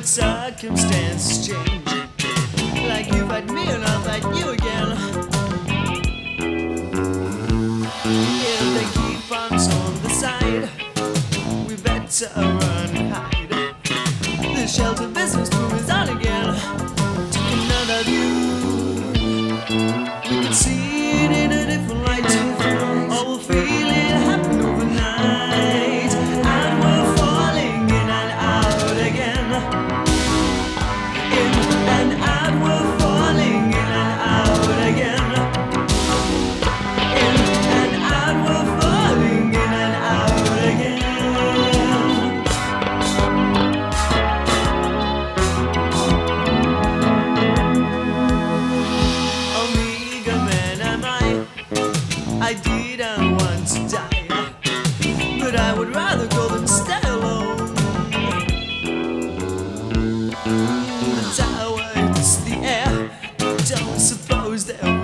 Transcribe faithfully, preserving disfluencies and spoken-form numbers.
but circumstances change. Like you fight me and I'll fight you again. If they keep us on the side, we better run and hide. The shelter business moves on again. Take another view. We can see it in a different light. Or we'll feel it happen overnight. And we're falling in and out again. In and out, we're falling in and out again. In and out, we're falling in and out again. Omega man am I. I didn't want to die, but I would rather go than stay alone. The tower hits the air. Don't suppose there